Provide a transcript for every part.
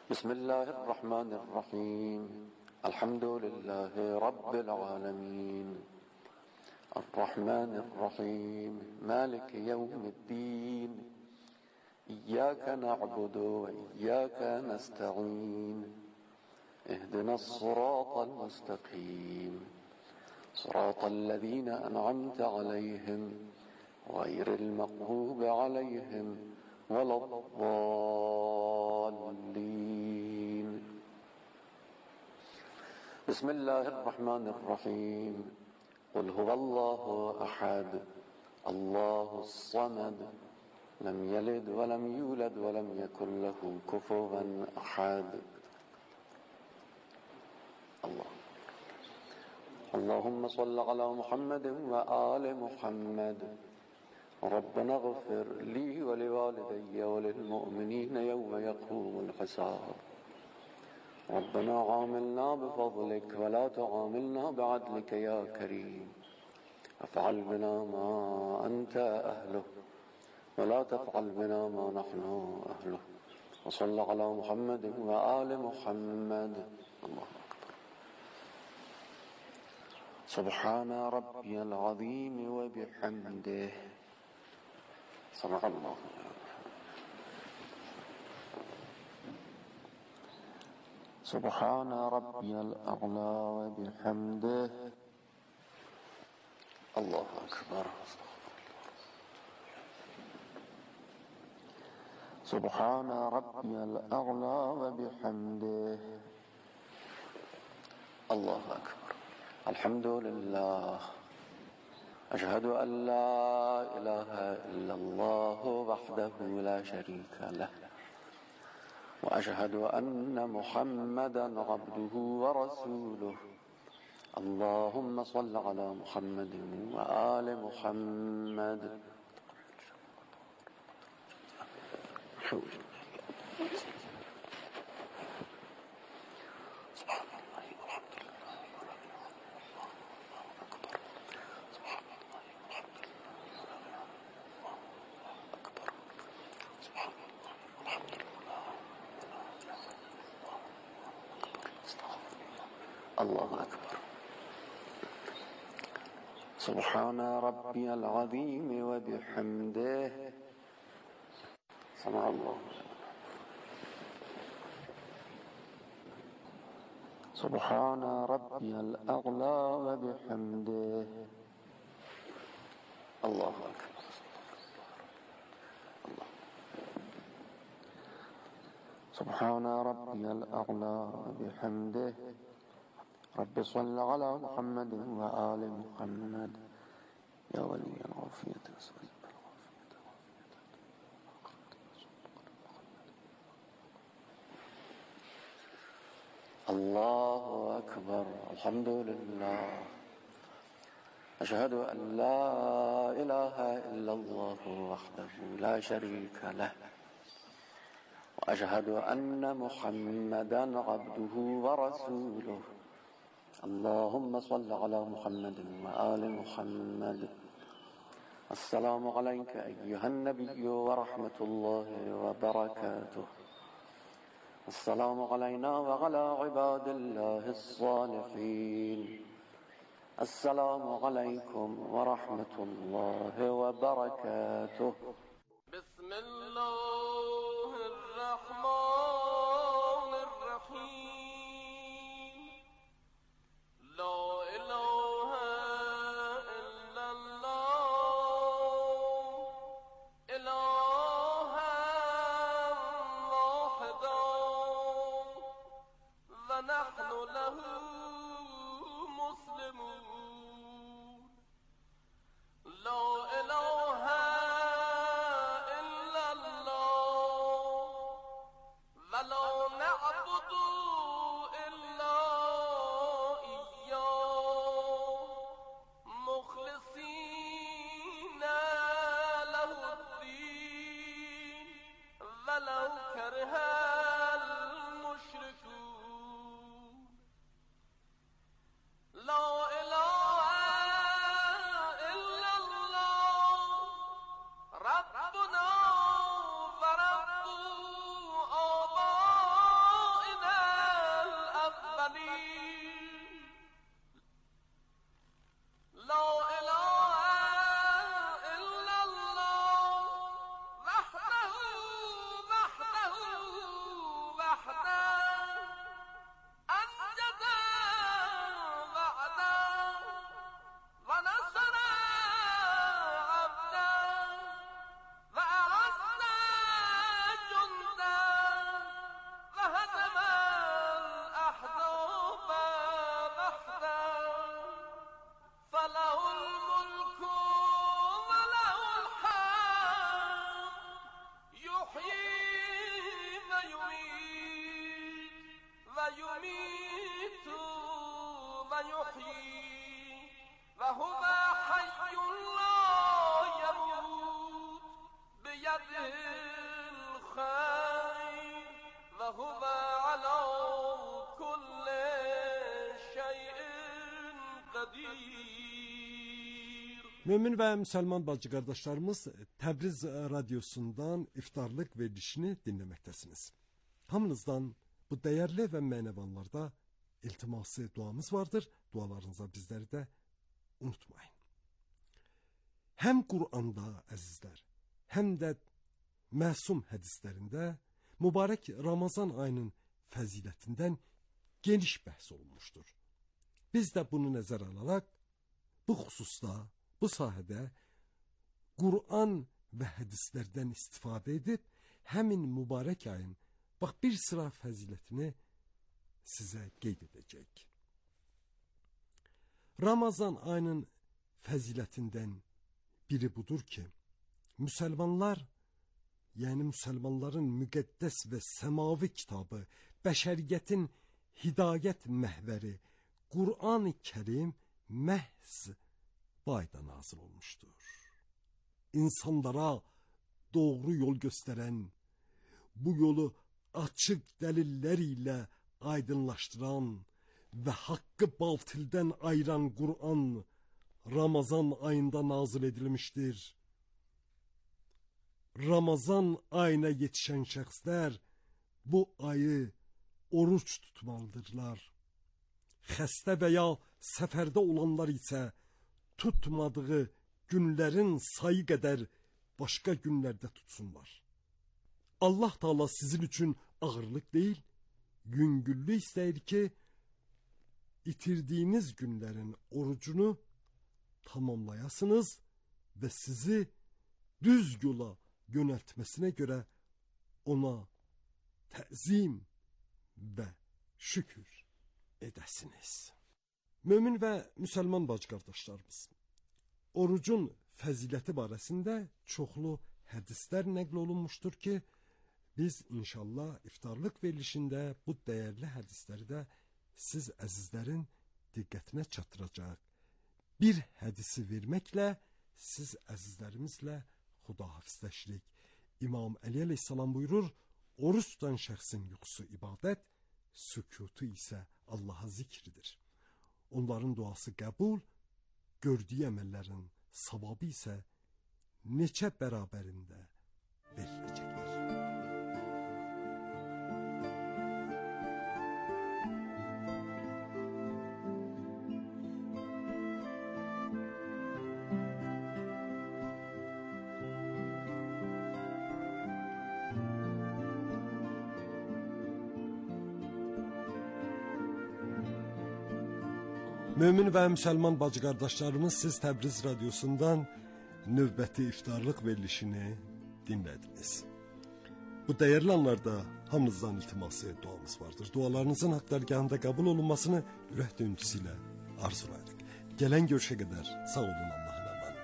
بسم الله الرحمن الرحيم. الحمد لله رب العالمين، الرحمن الرحيم، مالك يوم الدين. إياك نعبد وإياك نستعين، اهدنا الصراط المستقيم، صراط الذين أنعمت عليهم غير المغضوب عليهم ولا الضالين. بسم الله الرحمن الرحيم. قل هو الله أحد الله الصمد لم يلد ولم يولد ولم يكن له كفوا أحد. اللهم صل على محمد وآل محمد. ربنا اغفر لي ولوالدي وللمؤمنين يوم يقوم الحساب. ربنا عاملنا بفضلك ولا تعاملنا بعدلك يا كريم. افعل بنا ما أنت أهله ولا تفعل بنا ما نحن أهله. وصل على محمد وآل محمد. الله أكبر. سبحان ربي العظيم وبحمده. صدق الله. سبحان ربي الأعلى وبحمده. الله أكبر. سبحان ربي الأعلى وبحمده. الله أكبر. الحمد لله. أشهد أن لا إله إلا الله وحده لا شريك له، وأشهد أن محمدا عبده ورسوله. اللهم صل على محمد وآل محمد. الله أكبر. سبحان ربي العظيم وبحمده. سمع الله. سبحان ربي الأعلى وبحمده. الله أكبر. الله. سبحان ربي الأعلى وبحمده. رب صل على محمد وآل محمد يا ولي العافية. الله أكبر. الحمد لله. أشهد أن لا إله إلا الله وحده لا شريك له، وأشهد أن محمدا عبده ورسوله. اللهم صل على محمد وآل محمد. السلام عليك أيها النبي ورحمة الله وبركاته. السلام علينا وعلى عباد الله الصالحين. السلام عليكم ورحمة الله وبركاته. بسم الله الرحمن الرحيم. لا إله إلا الله إلها واحدا ونحن له مسلمون. لا إله إلا الله يميت ويحيي وهو حي لا يموت بيده الخير وهو على كل شيء قدير. Mümin və müsəlman bacı qardaşlarımız, Təbriz radiosundan iftarlıq verilişini dinləməkdəsiniz. Hamınızdan bu dəyərli və mənəvanlarda iltiması duamız vardır. Dualarınıza bizləri də unutmayın. Həm Qur'anda əzizlər, həm də məsum hədislərində mübarək Ramazan ayının fəzilətindən geniş bəhs olunmuşdur. Biz də bunu nəzərə alaraq bu xüsusda, bu sahədə Qur'an və hədislərdən istifadə edib həmin mübarək ayın bax bir sıra fəzilətini sizə qeyd edəcək. Ramazan ayının fəzilətindən biri budur ki, müsəlmanlar, yəni müsəlmanların müqəddəs və səmavi kitabı, bəşəriyyətin hidayət məhvəri Qur'an-ı Kərim məhz bu ayda nazil olmuşdur. İnsanlara doğru yol göstərən, bu yolu açıq dəlillər ilə aydınlaşdıran və haqqı batildən ayıran Qur'an Ramazan ayında nazil edilmişdir. Ramazan ayına yetişən şəxslər bu ayı oruç tutmalıdırlar. Xəstə və ya səfərdə olanlar isə tutmadığı günlərin sayı qədər başqa günlərdə tutsunlar. Allah Teala sizin üçün ağırlıq deyil, yüngüllük istəyir ki, itirdiyiniz günlərin orucunu tamamlayasınız və sizi düz yola yönəltməsinə görə ona təzim və şükür edəsiniz. Mömin və müsəlman bacı qardaşlarımız, orucun fəziləti barəsində çoxlu hədislər nəql olunmuşdur ki, biz inşallah iftarlıq verilişində bu dəyərli hədisləri də siz əzizlərin diqqətinə çatdıracaq. Bir hədisi verməklə siz əzizlərimizlə xudahafizləşirik. İmam Əli əleyhissalam buyurur, oruç tutan şəxsin yuxusu ibadət, sükutu isə Allaha zikridir. Onların duası qəbul, gördüyü əməllərin savabı isə neçə bərabərində veriləcəkdir. Mömin və müsəlman bacı qardaşlarımız, siz Təbriz radiosundan növbəti iftarlıq verilişini dinlədiniz. Bu dəyərli anlarda hamınızdan iltiması duamız vardır. Dualarınızın haqq dərgahında qəbul olunmasını ürək döyüntüsü ilə arzulayırıq. Gələn görüşə qədər sağ olun, Allahın əmanında.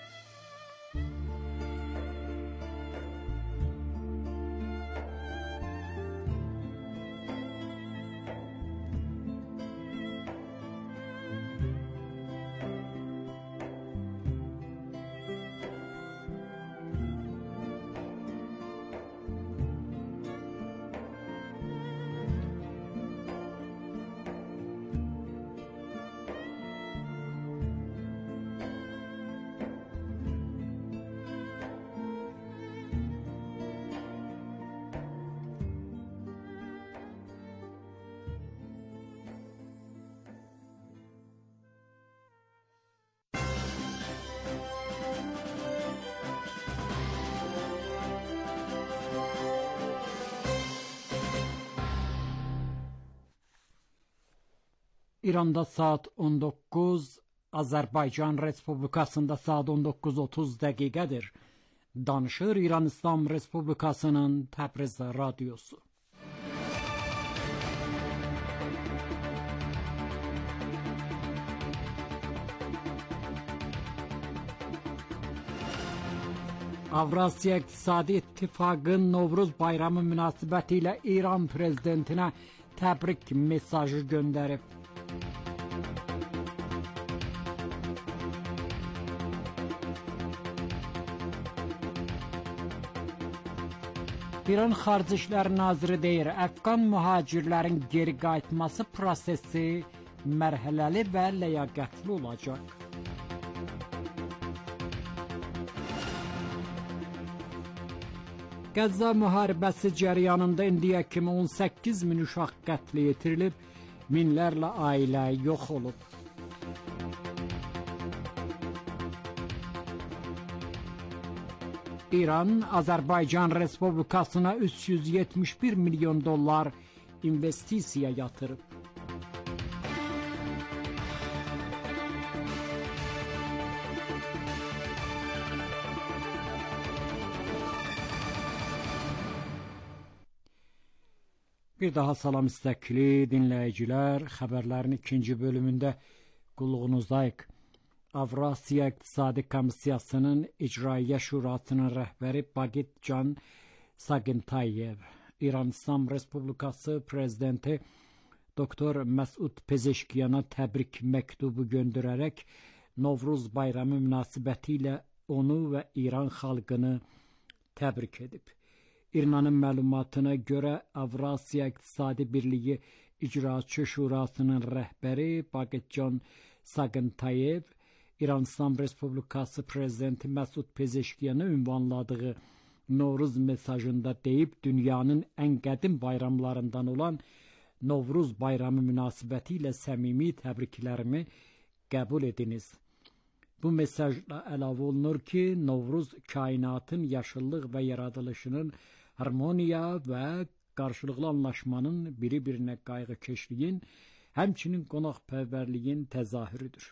İranda saat 19, Azərbaycan Respublikasında saat 19:30 dəqiqədir. Danışır İran İslam Respublikasının Təbriz radiosu. Avrasiya İqtisadi İttifaqı Novruz bayramı münasibətilə İran prezidentinə təbrik mesajı göndərib. İran Xarici İşlər Naziri deyir, Əfqan mühacirlərin geri qayıtması prosesi mərhələli və ləyaqətli olacaq. Qəzza müharibəsi cəryanında indiyə kimi 18 min uşaq qətlə yetirilib, minlərlə ailə yox olub. İran, Azərbaycan Respublikasına 371 milyon dollar investisiya yatırıb. Bir daha salam istəkli dinləyicilər, xəbərlərin ikinci bölümündə qulluğunuzdayıq. Avrasiya İqtisadi Komissiyasının İcraiyyə Şurasının rəhbəri Bagit Can Sagintayev, İran İslam Respublikası Prezidenti Doktor Məsud Pezeşkiyana təbrik məktubu göndərərək Novruz bayramı münasibətilə onu və İran xalqını təbrik edib. İranın məlumatına görə Avrasiya İqtisadi Birliyi İcraçı Şurasının rəhbəri Bagitcan Sagintayev İran İslam Respublikası Prezidenti Məsud Pezeşkiyanı ünvanladığı Novruz mesajında deyib, dünyanın ən qədim bayramlarından olan Novruz bayramı münasibətilə səmimi təbriklərimi qəbul ediniz. Bu mesajla əlavə olunur ki, Novruz kainatın yaşıllıq və yaradılışının harmoniya və qarşılıqlı anlaşmanın biri-birinə qayğıkeşliyin, həmçinin qonaqpərvərliyin təzahürüdür.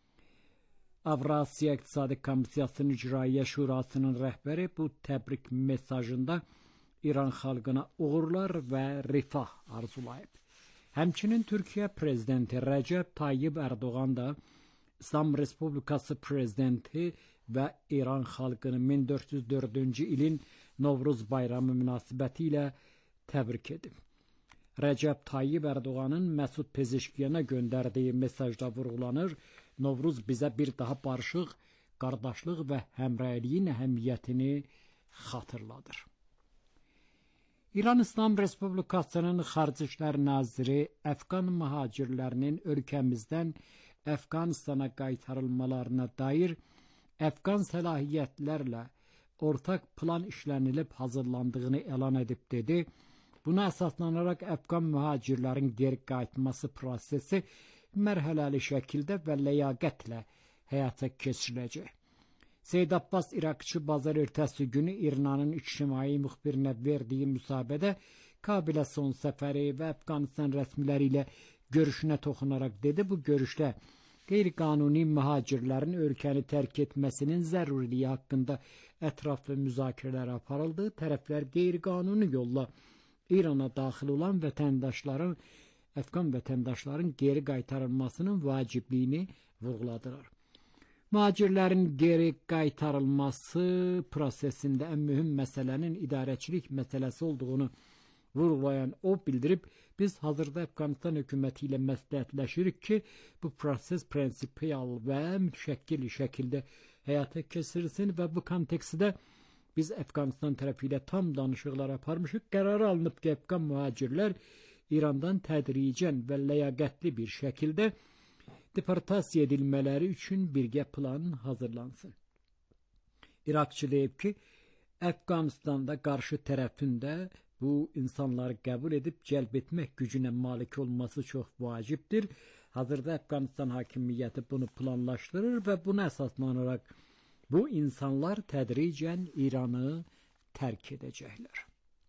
Avrasiya İqtisadi Komissiyasının İcraiyyə Şurasının rəhbəri bu təbrik mesajında İran xalqına uğurlar və rifah arzulayıb. Həmçinin Türkiyə Prezidenti Rəcəb Tayyib Ərdoğan da İslam Respublikası Prezidenti və İran xalqını 1404-cü ilin Novruz bayramı münasibətilə təbrik edib. Rəcəb Tayyib Ərdoğanın Məsud Pezeşkiyana göndərdiyi mesajda vurğulanır, Novruz bizə bir daha barışıq, qardaşlıq və həmrəyliyin əhəmiyyətini xatırladır. İran İslam Respublikasının Xarici İşlər Naziri Əfqan mühacirlərinin ölkəmizdən Əfqanistana qaytarılmalarına dair Əfqan səlahiyyətlərlə ortaq plan işlənilib hazırlandığını elan edib dedi. Buna əsaslanaraq Əfqan mühacirlərin geri qayıtması prosesi mərhələli şəkildə və ləyaqətlə həyata keçiriləcək. Seyid Abbas İraqçı bazar ertəsi günü İranın ictimai müxbirinə verdiyi müsahibədə Kabilə son səfəri və Əfqanistan rəsmiləri ilə görüşünə toxunaraq dedi, bu görüşdə qeyri-qanuni mühacirlərin ölkəni tərk etməsinin zəruriliyi haqqında ətraflı müzakirələr aparıldı. Tərəflər qeyri-qanuni yolla İrana daxil olan vətəndaşların, Əfqan vətəndaşların geri qaytarılmasının vacibliyini vurğuladılar. Mühacirlərin geri qaytarılması prosesində ən mühüm məsələnin idarəçilik məsələsi olduğunu vurğulayan o bildirib, biz hazırda Əfqanistan hökuməti ilə məsləhətləşirik ki, bu proses prinsipial və mütəşəkkil şəkildə həyata keçirilsin və bu kontekstdə biz Əfqanistan tərəfi ilə tam danışıqlar aparmışıq. Qərar alınıb ki, Əfqan mühacirlər İrandan tədricən və ləyaqətli bir şəkildə deportasiya edilmələri üçün birgə plan hazırlansın. İraqçı deyib ki, Əfqanistanda qarşı tərəfində bu insanları qəbul edib cəlb etmək gücünə malik olması çox vacibdir. Hazırda Əfqanistan hakimiyyəti bunu planlaşdırır və buna əsaslanaraq bu insanlar tədricən İranı tərk edəcəklər.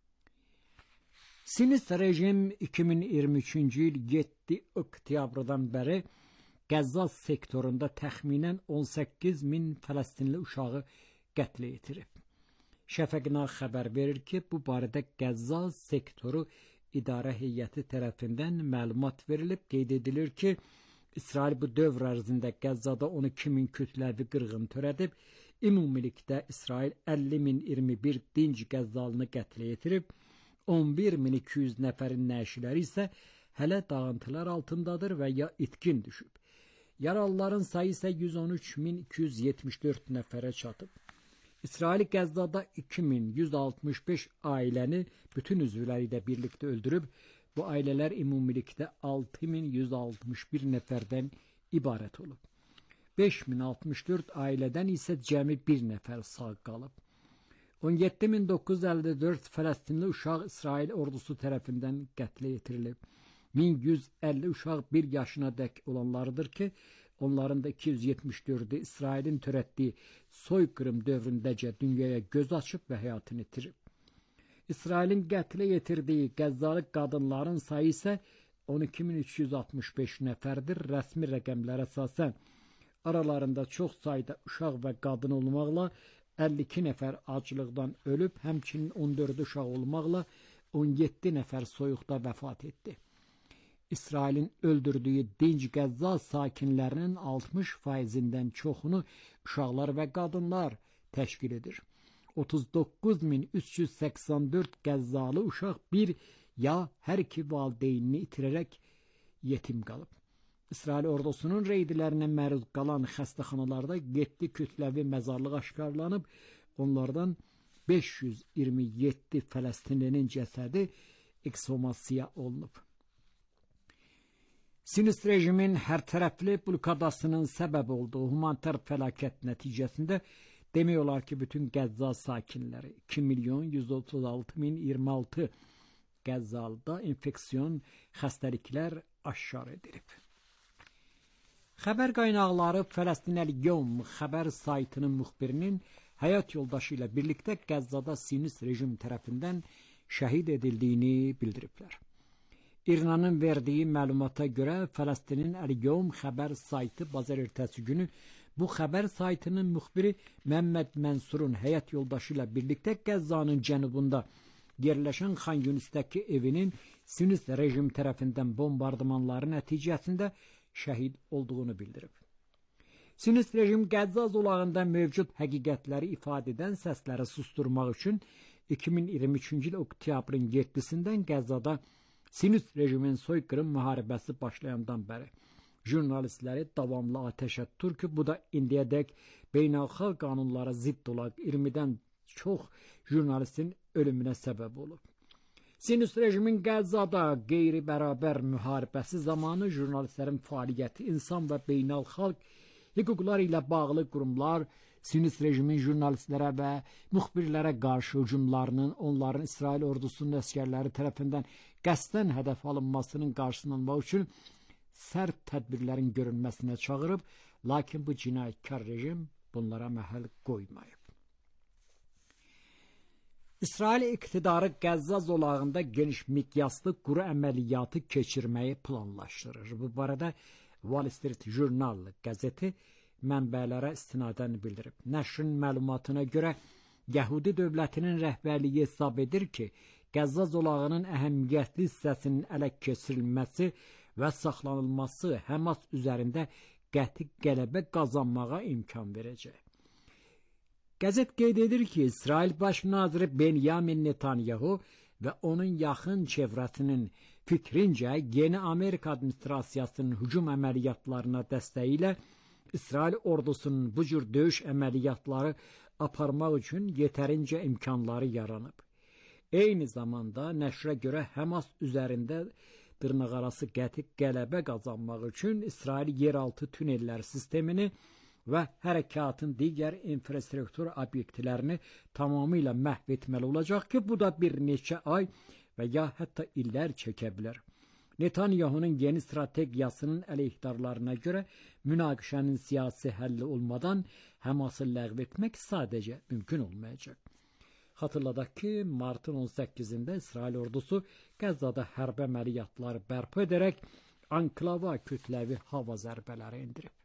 Sinist rejim 2023-cü il 7 oktyabrdan bəri Qəzza sektorunda təxminən 18 min Fələstinli uşağı qətlə yetirib. Şəfəqna xəbər verir ki, bu barədə Qəzza sektoru idarə heyəti tərəfindən məlumat verilib. Qeyd edilir ki, İsrail bu dövr ərzində Qəzzada 12 min kütləvi qırğın törədib. Ümumilikdə İsrail 50.021 dinc Qəzzalını qətlə yetirib. 11.200 nəfərin nəşiləri isə hələ dağıntılar altındadır və ya itkin düşüb. Yaralıların sayı isə 113.274 nəfərə çatıb. İsrail Qəzzada 2165 ailəni bütün üzvləri ilə birlikdə öldürüb. Bu ailələr ümumilikdə 6161 nəfərdən ibarət olub. 5064 ailədən isə cəmi bir nəfər sağ qalıb. 17954 Fələstinli uşaq İsrail ordusu tərəfindən qətlə yetirilib. 1150 uşaq 1 yaşına dək olanlardır ki, onların da 274'ü İsrailin törətdiyi soykırım dövründəcə dünyaya göz açıb və həyatını itirib. İsrailin qətlə yetirdiyi Qəzzalı qadınların sayı isə 12365 nəfərdir. Rəsmi rəqəmlərə əsasən aralarında çox sayda uşaq və qadın olmaqla 52 nəfər aclıqdan ölüb, həmçinin 14 uşaq olmaqla 17 nəfər soyuqda vəfat etdi. İsrailin öldürdüyü dinc Qəzza sakinlərinin 60%-dən çoxunu uşaqlar və qadınlar təşkil edir. 39.384 Qəzzalı uşaq bir ya hər iki valideynini itirərək yetim qalıb. İsrail ordusunun reydlərinə məruz qalan xəstəxanalarda 7 kütləvi məzarlıq aşkarlanıb, onlardan 527 Fələstinlinin cəsədi ekshumasiya olunub. Sinist rejimin hər tərəfli blokadasının səbəb olduğu humanitar fəlakət nəticəsində demək olar ki, bütün Qəzza sakinləri 2.136.026 Qəzzalıda infeksiyon xəstəliklər aşkar edilib. Xəbər qaynaqları Fələstin Əl-Yevm xəbər saytının müxbirinin həyat yoldaşı ilə birlikdə Qəzzada sinist rejim tərəfindən şəhid edildiyini bildiriblər. İranın verdiyi məlumata görə Fələstinin Əl-Yevm xəbər saytı bazar ertəsi günü bu xəbər saytının müxbiri Məmməd Mənsurun həyat yoldaşı ilə birlikdə Qəzzanın cənubunda yerləşən Xan Yunisdəki evinin sinist rejim tərəfindən bombardımanları nəticəsində şəhid olduğunu bildirib. Sinist rejim Qəzza zolağında mövcud həqiqətləri ifadə edən səsləri susturmaq üçün 2023-cü il oktyabrın 7-sindən Qəzzada sinist rejimin soykırım müharibəsi başlayandan bəri jurnalistləri davamlı atəşə tutur ki, bu da indiyədək beynəlxalq qanunlara zidd olan 20-dən çox jurnalistin ölümünə səbəb olub. Sinist rejimin Qəzzada qeyri-bərabər müharibəsi zamanı jurnalistlərin fəaliyyəti, insan və beynəlxalq hüquqlar ilə bağlı qurumlar sinist rejimin jurnalistlərə və müxbirlərə qarşı hücumlarının, onların İsrail ordusunun əsgərləri tərəfindən qəsdən hədəf alınmasının qarşısını almaq üçün sərt tədbirlərin görülməsinə çağırıb, lakin bu cinayətkar rejim bunlara məhəl qoymayıb. İsrail iqtidarı Qəzza zolağında geniş miqyaslı quru əməliyyatı keçirməyi planlaşdırır. Bu barədə Wall Street Journal qəzeti mənbələrə istinadən bildirib. Nəşrin məlumatına görə Yəhudi dövlətinin rəhbərliyi hesab edir ki, Qəzza zolağının əhəmiyyətli hissəsinin ələ keçirilməsi və saxlanılması Həmas üzərində qəti qələbə qazanmağa imkan verəcək. Qəzet qeyd edir ki, İsrail Baş naziri Benyamin Netanyahu və onun yaxın çevrəsinin fikrincə yeni Amerika administrasiyasının hücum əməliyyatlarına dəstəyi ilə İsrail ordusunun bu cür döyüş əməliyyatları aparmaq üçün yetərincə imkanları yaranıb. Eyni zamanda nəşrə görə Həmas üzərində dırnaqarası qəti qələbə qazanmaq üçün İsrail yeraltı tünellər sistemini və hərəkatın digər infrastruktur obyektlərini tamamilə məhv etməli olacaq ki, bu da bir neçə ay və ya hətta illər çəkə bilər. Netanyahunun yeni strategiyasının əleyhdarlarına görə münaqişənin siyasi həlli olmadan Həması ləğv etmək sadəcə mümkün olmayacaq. Xatırladaq ki, martın 18-də İsrail ordusu Qəzzada hərbi əməliyyatları bərpa edərək anklava kütləvi hava zərbələri endirib.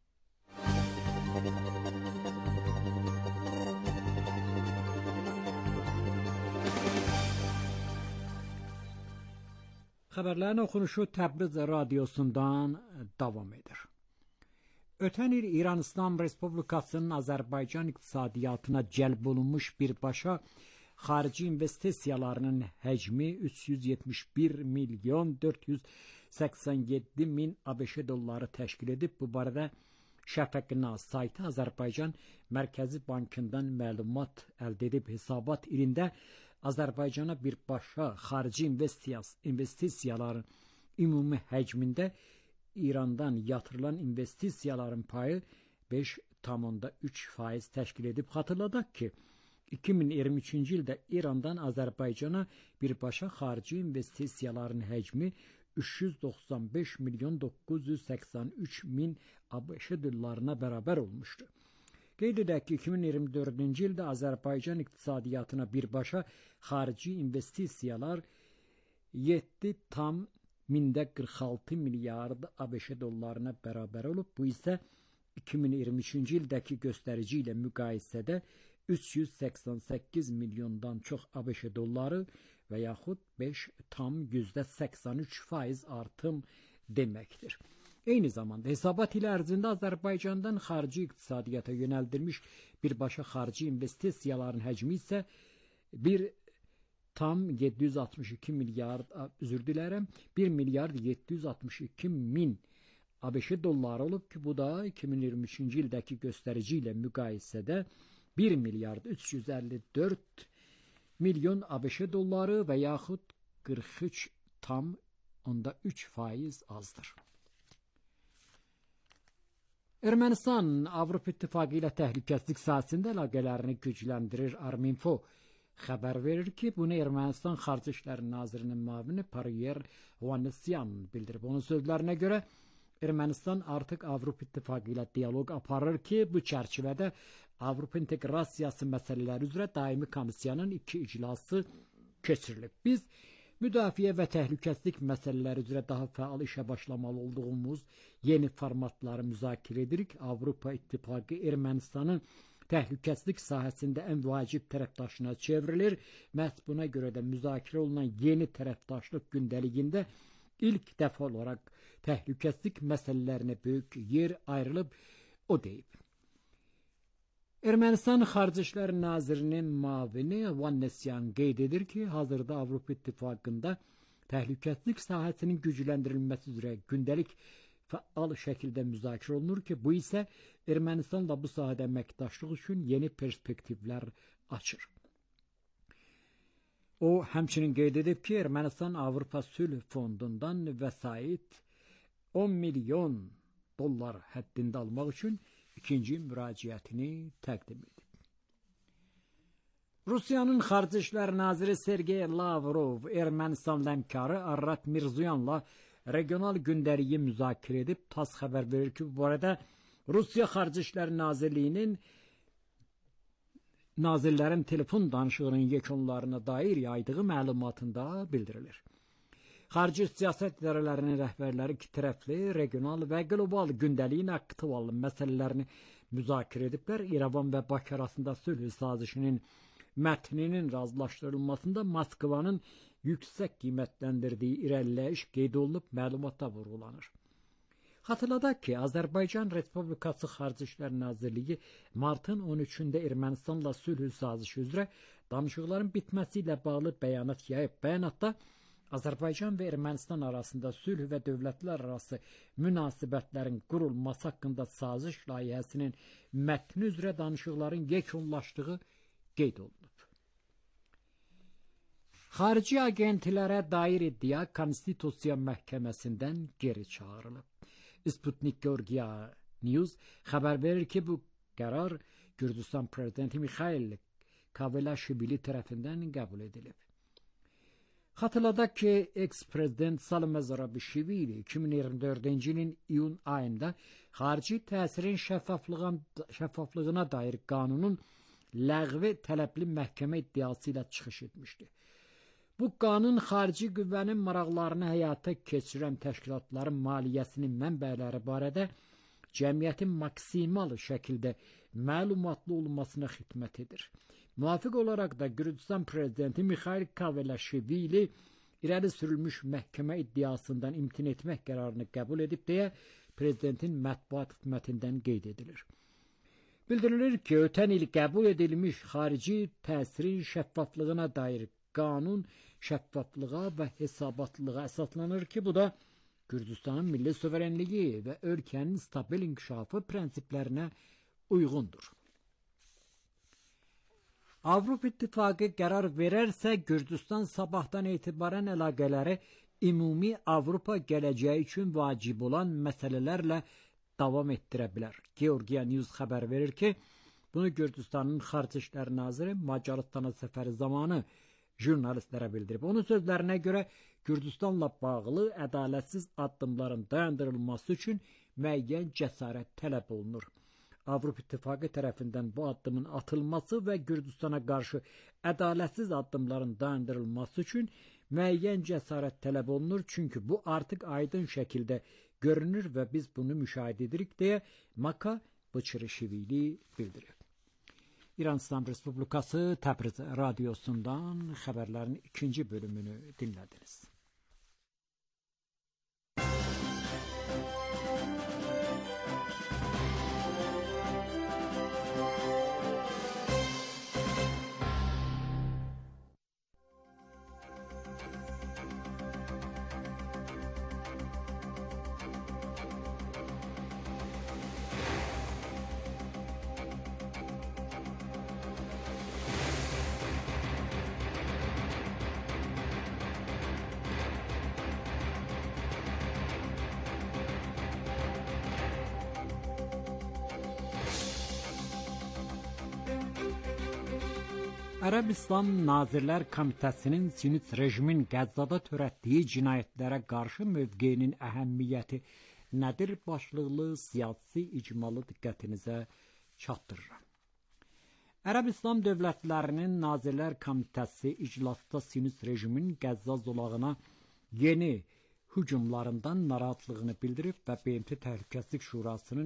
Xəbərlərin oxunuşu Təbriz radiosundan davam edir. Ötən il İran İslam Respublikasının Azərbaycan iqtisadiyyatına cəlb olunmuş birbaşa xarici investisiyalarının həcmi 371 milyon 487 min ABŞ dolları təşkil edib. Bu barədə Şəfəq-Nas saytı Azərbaycan Mərkəzi Bankından məlumat əldə edib. Hesabat ilində Azərbaycana birbaşa xarici investisiyaların ümumi həcmində İrandan yatırılan investisiyaların payı 5,3% təşkil edib. Xatırladaq ki, 2023-cü ildə İrandan Azərbaycana birbaşa xarici investisiyaların həcmi 395 milyon 983 min ABŞ dollarına bərabər olmuşdu. Qeyd edək ki, 2024-cü ildə Azərbaycan iqtisadiyyatına birbaşa xarici investisiyalar 7,46 milyard ABŞ dollarına bərabər olub. Bu isə 2023-cü ildəki göstərici ilə müqayisədə 388 milyondan çox ABŞ dolları və yaxud 5,83% artım deməkdir. Eyni zamanda hesabat ili ərzində Azərbaycandan xarici iqtisadiyyata yönəldilmiş birbaşa xarici investisiyaların həcmi isə 1,762 milyard, 1 milyard 762 min ABŞ dolları olub ki, bu da 2023-cü ildəki göstərici ilə müqayisədə 1 milyard 354 milyon ABŞ dolları və yaxud 43,3% azdır. Ermənistan Avropa İttifaqı ilə təhlükəsizlik sahəsində əlaqələrini gücləndirir. Arminfo xəbər verir ki, bunu Ermənistan Xarici İşlər Nazirinin müavini Paryer Hovhannisyan bildirib. Onun sözlərinə görə Ermənistan artıq Avropa İttifaqı ilə dialoq aparır ki, bu çərçivədə Avropa inteqrasiyası məsələləri üzrə daimi komissiyanın 2 iclası keçirilib. Biz müdafiə və təhlükəsizlik məsələləri üzrə daha fəal işə başlamalı olduğumuz yeni formatları müzakirə edirik. Avropa İttifaqı Ermənistanın təhlükəsizlik sahəsində ən vacib tərəfdaşına çevrilir. Məhz buna görə də müzakirə olunan yeni tərəfdaşlıq gündəliyində ilk dəfə olaraq təhlükəsizlik məsələlərinə böyük yer ayrılıb, o deyib. Ermənistan Xarici İşlər Nazirinin müavini Hovhannisyan qeyd edir ki, hazırda Avropa İttifaqında təhlükəsizlik sahəsinin gücləndirilməsi üzrə gündəlik fəal şəkildə müzakirə olunur ki, bu isə Ermənistanla bu sahədə əməkdaşlıq üçün yeni perspektivlər açır. O, həmçinin qeyd edib ki, Ermənistan Avropa Sülh Fondundan vəsait 10 milyon dollar həddində almaq üçün ikinci müraciətini təqdim edib. Rusiyanın Xarici İşlər Naziri Sergey Lavrov Ermənistan həmkarı Arrat Mirzoyanla regional gündəliyi müzakirə edib. TASS xəbər verir ki, bu arada Rusiya Xarici İşlər Nazirliyinin nazirlərin telefon danışığının yekunlarına dair yaydığı məlumatında bildirilir. Xarici siyasət idarələrinin rəhbərləri iki tərəfli, regional və qlobal gündəliyin aktiv olan məsələlərini müzakirə ediblər. İrəvan və Bakı arasında sülh sazişinin mətninin razılaşdırılmasında Moskvanın yüksək qiymətləndirdiyi irəliləyiş qeyd olunub, məlumatda vurğulanır. Xatırladaq ki, Azərbaycan Respublikası Xarici İşlər Nazirliyi martın 13-də Ermənistanla sülh sazişi üzrə danışıqların bitməsi ilə bağlı bəyanat yayıb. Bəyanatda Azərbaycan və Ermənistan arasında sülh və dövlətlər arası münasibətlərin qurulması haqqında saziş layihəsinin mətni üzrə danışıqların yekunlaşdığı qeyd olunub. Xarici agentlərə dair iddia Konstitusiya Məhkəməsindən geri çağırılıb. Sputnik Georgia News xəbər verir ki, bu qərar Gürcüstan prezidenti Mikhail Kavelaşvili tərəfindən qəbul edilib. Xatırladaq ki, eks-prezident Salome Zurabishvili 2024-cü ilin iyun ayında xarici təsirin şəffaflığına dair qanunun ləğvi tələbli məhkəmə iddiası ilə çıxış etmişdi. Bu qanun xarici qüvvənin maraqlarını həyata keçirən təşkilatların maliyyəsinin mənbələri barədə cəmiyyətin maksimal şəkildə məlumatlı olmasına xidmət edir. Müvafiq olaraq da Gürcüstan prezidenti Mikhail Kavelaşvili irəli sürülmüş məhkəmə iddiasından imtina etmək qərarını qəbul edib deyə prezidentin mətbuat xidmətindən qeyd edilir. Bildirilir ki, ötən il qəbul edilmiş xarici təsirin şəffaflığına dair qanun şəffaflığa və hesabatlılığa əsaslanır ki, bu da Gürcüstanın milli suverenliyi və ölkənin stabil inkişafı prinsiplərinə uyğundur. Avropa İttifaqı qərar verərsə, Gürcüstan sabahdan etibarən əlaqələri ümumi Avropa gələcəyi üçün vacib olan məsələlərlə davam etdirə bilər. Georgia News xəbər verir ki, bunu Gürcüstanın Xarici İşlər Naziri Macaristana səfəri zamanı jurnalistlərə bildirib. Onun sözlərinə görə Gürcüstanla bağlı ədalətsiz addımların dayandırılması üçün müəyyən cəsarət tələb olunur. Avropa İttifaqı tərəfindən bu addımın atılması və Gürcüstana qarşı ədalətsiz addımların dayandırılması üçün müəyyən cəsarət tələb olunur, çünki bu artıq aydın şəkildə görünür və biz bunu müşahidə edirik deyə Maka Bıçırışvili bildirib. İran İslam Respublikası Təbriz radiosundan xəbərlərin ikinci bölümünü dinlədiniz. Ərəb İslam Nazirlər Komitəsinin Siyonist rejimin Qəzzada törətdiyi cinayətlərə qarşı mövqeyinin əhəmiyyəti nədir başlıqlı siyasi icmalı diqqətinizə çatdırıram. Ərəb İslam dövlətlərinin Nazirlər Komitəsi iclasda Siyonist rejimin Qəzza zolağına yeni hücumlarından narahatlığını bildirib və BMT Təhlükəsizlik Şurasının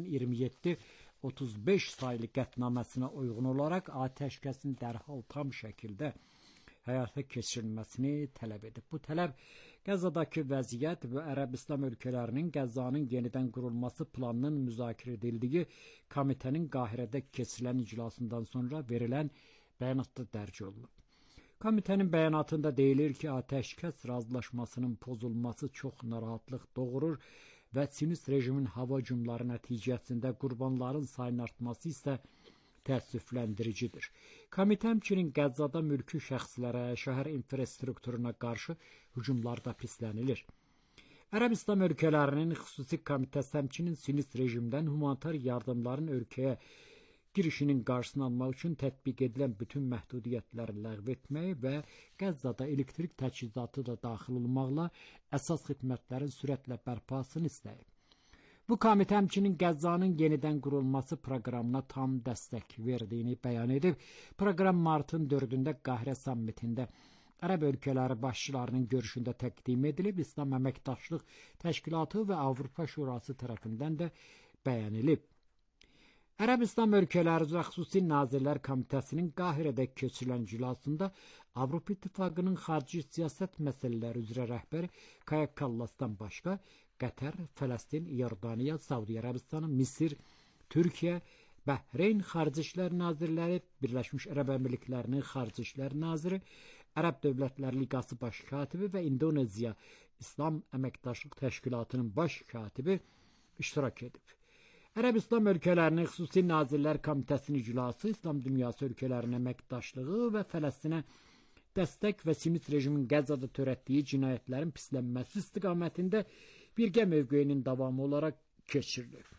27-35 sayılı qətnaməsinə uyğun olaraq atəşkəsin dərhal tam şəkildə həyata keçirilməsini tələb edib. Bu tələb Qəzzadakı vəziyyət və Ərəb İslam ölkələrinin Qəzzanın yenidən qurulması planının müzakirə edildiyi komitənin Qahirədə keçirilən iclasından sonra verilən bəyanatda dərc olunub. Komitənin bəyanatında deyilir ki, atəşkəs razılaşmasının pozulması çox narahatlıq doğurur və Siyonist rejimin hava hücumları nəticəsində qurbanların sayının artması isə təəssüfləndiricidir. Komitə həmçinin Qəzzada mülki şəxslərə, şəhər infrastrukturuna qarşı hücumlarda pislənilir. Ərəb İslam ölkələrinin xüsusi komitəsi həmçinin Siyonist rejimdən humanitar yardımların ölkəyə girişinin qarşısını almaq üçün tətbiq edilən bütün məhdudiyyətləri ləğv etməyi və Qəzzada elektrik təchizatı da daxil olmaqla əsas xidmətlərin sürətlə bərpasını istəyib. Bu komitə həmçinin Qəzzanın yenidən qurulması proqramına tam dəstək verdiyini bəyan edib. Proqram martın 4-də Qahirə sammitində Ərəb ölkələri başçılarının görüşündə təqdim edilib. İslam Əməkdaşlıq Təşkilatı və Avropa Şurası tərəfindən də bəyan edilib. Ərəb İslam ölkələri üzrə xüsusi Nazirlər Komitəsinin Qahirədə keçirilən iclasında Avropa İttifaqının xarici siyasət məsələləri üzrə rəhbəri Kaya Kallasdan başqa Qətər, Fələstin, İordaniya, Səudiyyə Ərəbistanı, Misir, Türkiyə, Bəhreyn Xarici İşlər Nazirləri, Birləşmiş Ərəb Əmirliklərinin Xarici İşlər Naziri, Ərəb Dövlətləri Liqası Baş Katibi və İndoneziya İslam Əməkdaşlıq Təşkilatının Baş Katibi iştirak edib. Ərəb İslam ölkələrinin xüsusi Nazirlər Komitəsinin iclası İslam dünyası ölkələrinin əməkdaşlığı və Fələstinə dəstək və Siyonist rejimin Qəzzada törətdiyi cinayətlərin pislənməsi istiqamətində birgə mövqeyinin davamı olaraq keçirilir.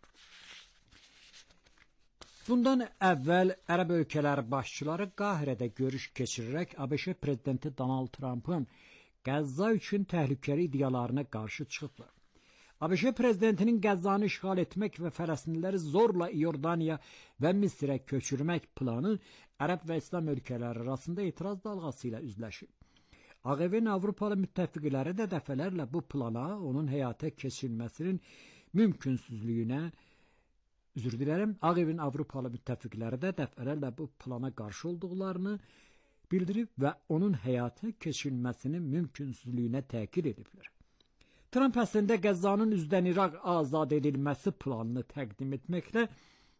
Bundan əvvəl Ərəb ölkələri başçıları Qahirədə görüş keçirərək ABŞ prezidenti Donald Trump'ın Qəzza üçün təhlükəli iddialarına qarşı çıxıblar. ABŞ prezidentinin Qəzzanı işğal etmək və Fələstinliləri zorla İordaniya və Misirə köçürmək planı Ərəb və İslam ölkələri arasında etiraz dalğası ilə üzləşib. AQV-nin Avropalı müttəfiqləri də dəfələrlə bu plana, onun həyata keçirilməsinin mümkünsüzlüyünə, AQV-nin Avropalı müttəfiqləri də dəfələrlə bu plana qarşı olduqlarını bildirib və onun həyata keçirilməsinin mümkünsüzlüyünə təkid ediblər. Trump əslində Qəzzanın üzdən İraq azad edilməsi planını təqdim etməklə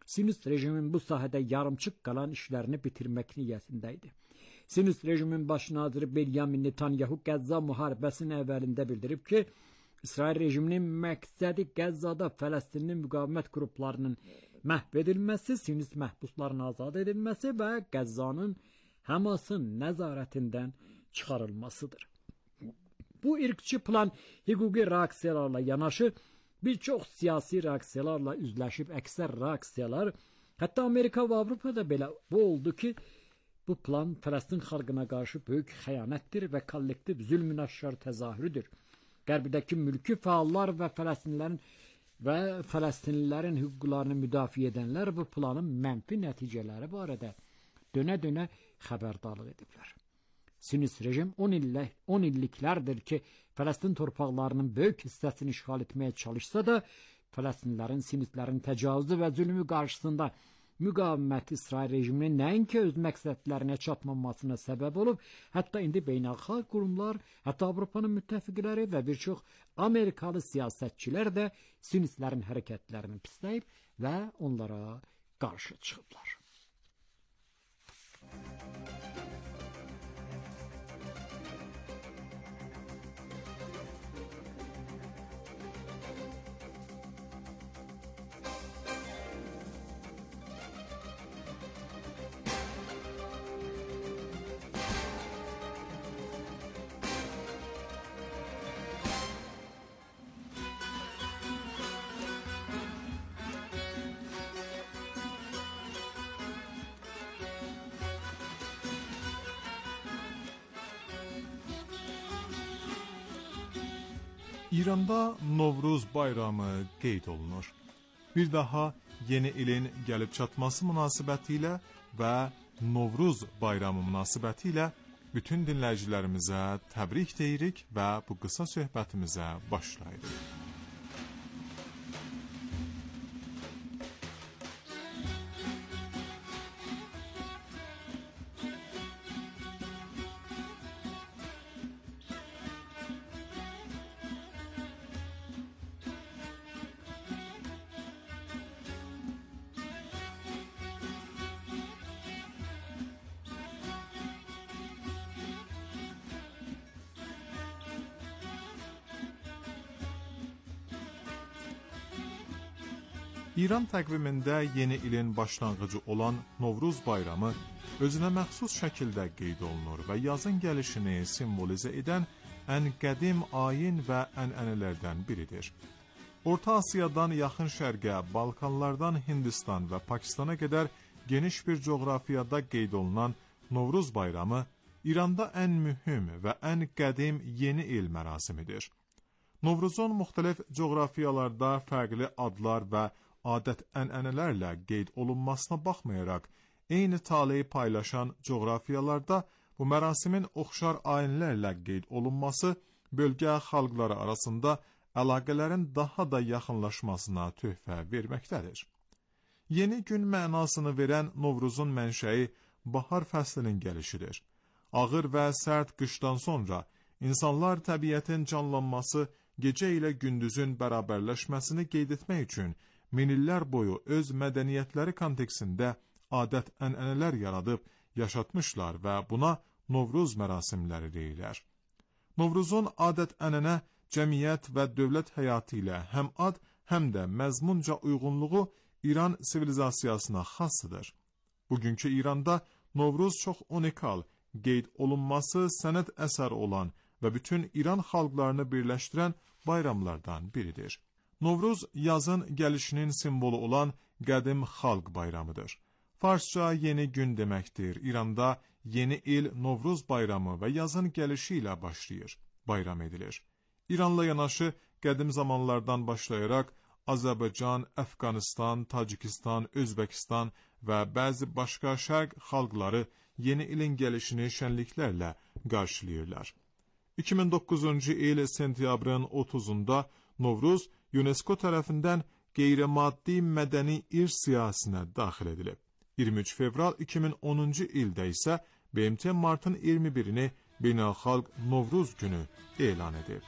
Sionist rejimin bu sahədə yarımçıq qalan işlərini bitirmək niyyətində idi. Sionist rejimin baş naziri Benyamin Netanyahu Qəzza müharibəsinin əvvəlində bildirib ki, İsrail rejiminin məqsədi Qəzzada Fələstinli müqavimət qruplarının məhv edilməsi, sionist məhbusların azad edilməsi və Qəzzanın Həmasın nəzarətindən çıxarılmasıdır. Bu irqçi plan hüquqi reaksiyalarla yanaşı bir çox siyasi reaksiyalarla üzləşib. Əksər reaksiyalar, hətta Amerika və Avropada belə bu oldu ki, bu plan Fələstin xalqına qarşı böyük xəyanətdir və kollektiv zülmün aşkar təzahürüdür. Qərbdəki mülki fəallar və Fələstinlilərin hüquqlarını müdafiə edənlər bu planın mənfi nəticələri barədə dönə-dönə xəbərdarlıq ediblər. Sionist rejim 10 illiklərdir ki, Fələstin torpaqlarının böyük hissəsini işğal etməyə çalışsa da, Fələstinlilərin, sionistlərin təcavüzü və zülmü qarşısında müqaviməti İsrail rejiminin nəinki öz məqsədlərinə çatmamasına səbəb olub, hətta indi beynəlxalq qurumlar, hətta Avropanın müttəfiqləri və bir çox Amerikalı siyasətçilər də sionistlərin hərəkətlərini pisləyib və onlara qarşı çıxıblar. İranda Novruz bayramı qeyd olunur. Bir daha yeni ilin gəlib çatması münasibətilə və Novruz bayramı münasibətilə bütün dinləyicilərimizə təbrik deyirik və bu qısa söhbətimizə başlayırıq. İran təqvimində yeni ilin başlanğıcı olan Novruz bayramı özünə məxsus şəkildə qeyd olunur və yazın gəlişini simvolizə edən ən qədim ayin və ənənələrdən biridir. Orta Asiyadan Yaxın Şərqə, Balkanlardan Hindistan və Pakistana qədər geniş bir coğrafiyada qeyd olunan Novruz bayramı İranda ən mühüm və ən qədim yeni il mərasimidir. Novruzun müxtəlif coğrafiyalarda fərqli adlar və adət-ənənələrlə qeyd olunmasına baxmayaraq, eyni taleyi paylaşan coğrafiyalarda bu mərasimin oxşar ayinlərlə qeyd olunması bölgə xalqları arasında əlaqələrin daha da yaxınlaşmasına töhfə verməkdədir. Yeni gün mənasını verən Novruzun mənşəyi bahar fəslinin gəlişidir. Ağır və sərt qışdan sonra insanlar təbiətin canlanması, gecə ilə gündüzün bərabərləşməsini qeyd etmək üçün minillər boyu öz mədəniyyətləri kontekstində adət-ənənələr yaradıb yaşatmışlar və buna Novruz mərasimləri deyirlər. Novruzun adət-ənənə, cəmiyyət və dövlət həyatı ilə həm ad, həm də məzmunca uyğunluğu İran sivilizasiyasına xassıdır. Bugünkü İranda Novruz çox unikal, qeyd olunması sənət əsəri olan və bütün İran xalqlarını birləşdirən bayramlardan biridir. Novruz yazın gəlişinin simvolu olan qədim xalq bayramıdır. Farsça yeni gün deməkdir. İranda yeni il Novruz bayramı və yazın gəlişi ilə başlayır, bayram edilir. İranla yanaşı qədim zamanlardan başlayaraq Azərbaycan, Əfqanistan, Tacikistan, Özbəkistan və bəzi başqa şərq xalqları yeni ilin gəlişini şənliklərlə qarşılayırlar. 2009-cu il sentyabrın 30-da Novruz UNESCO tərəfindən qeyri-maddi mədəni irs siyahısına daxil edilib. 23 fevral 2010-cu ildə isə BMT martın 21-ni Beynəlxalq Novruz günü elan edib.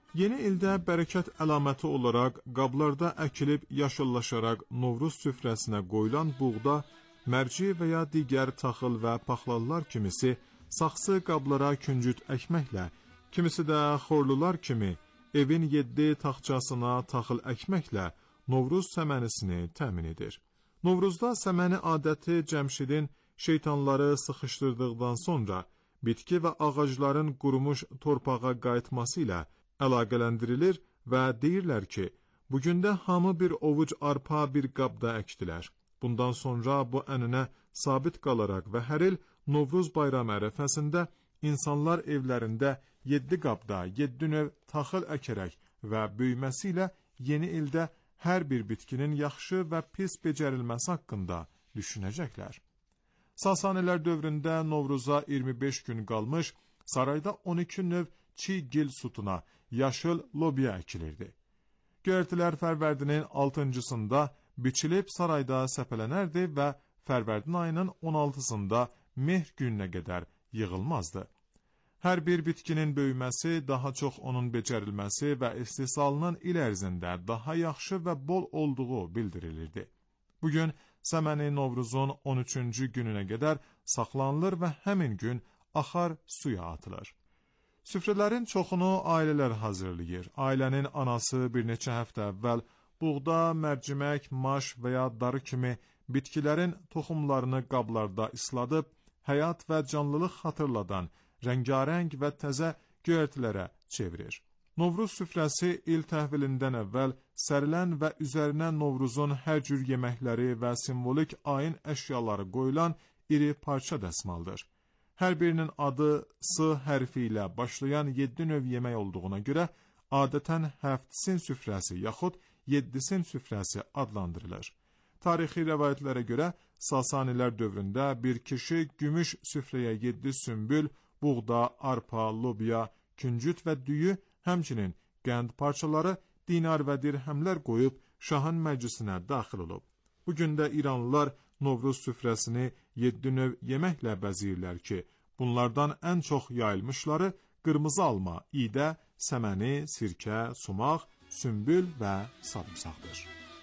Yeni ildə bərəkət əlaməti olaraq qablarda əkilib yaşıllaşaraq Novruz süfrəsinə qoyulan buğda, mərci və ya digər taxıl və paxlallar kimisi saxsı qablara küncüt əkməklə, kimisi də xorlular kimi evin 7 taxçasına taxıl əkməklə Novruz səmənisini təmin edir. Novruzda səməni adəti Cəmşidin şeytanları sıxışdırdıqdan sonra bitki və ağacların qurumuş torpağa qayıtması ilə əlaqələndirilir və deyirlər ki, bugündə hamı bir ovuc arpa bir qabda əkdilər. Bundan sonra bu ənənə sabit qalaraq və hər il Novruz bayramı ərəfəsində insanlar evlərində 7 qabda 7 növ taxıl əkərək və böyüməsi ilə yeni ildə hər bir bitkinin yaxşı və pis becərilməsi haqqında düşünəcəklər. Sasanilər dövründə Novruza 25 gün qalmış, sarayda 12 növ çiğ gil sutuna, yaşıl lobiya əkilirdi. Göyərtilər Fərvərdinin 6-cısında biçilib sarayda səpələnərdi və Fərvərdin ayının 16-sında mehr gününə qədər yığılmazdı. Hər bir bitkinin böyüməsi, daha çox onun becərilməsi və istehsalının il ərzində daha yaxşı və bol olduğu bildirilirdi. Bugün səməni Novruzun 13-cü gününə qədər saxlanılır və həmin gün axar suya atılır. Süfrələrin çoxunu ailələr hazırlayır. Ailənin anası bir neçə həftə əvvəl buğda, mərcimək, maş və ya darı kimi bitkilərin toxumlarını qablarda isladıb, həyat və canlılıq xatırladan rəngarəng və təzə göyərtilərə çevirir. Novruz süfrəsi il təhvilindən əvvəl sərilən və üzərinə Novruzun hər cür yeməkləri və simvolik ayin əşyaları qoyulan iri parça dəsmaldır. Hər birinin adı S hərfi ilə başlayan 7 növ yemək olduğuna görə adətən həftsin süfrəsi yaxud 7sin süfrəsi adlandırılır. Tarixi rəvayətlərə görə Sasanilər dövründə bir kişi gümüş süfrəyə 7 sümbül, buğda, arpa, lobiya, küncüt və düyü, həmçinin qənd parçaları, dinar və dirhəmlər qoyub şahın məclisinə daxil olub. Bugün də İranlılar Novruz süfrəsini 7 növ yeməklə bəzəyirlər ki, bunlardan ən çox yayılmışları qırmızı alma, idə, səməni, sirkə, sumaq, sümbül və sarımsaqdır.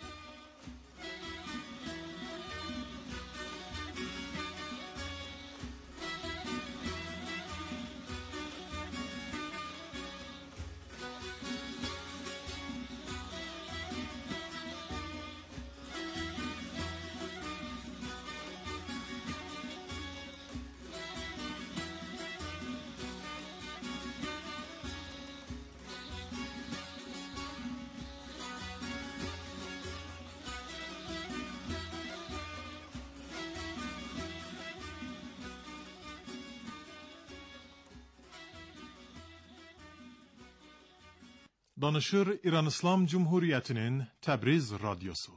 Danışır İran İslam Cumhuriyyətinin Təbriz Radyosu.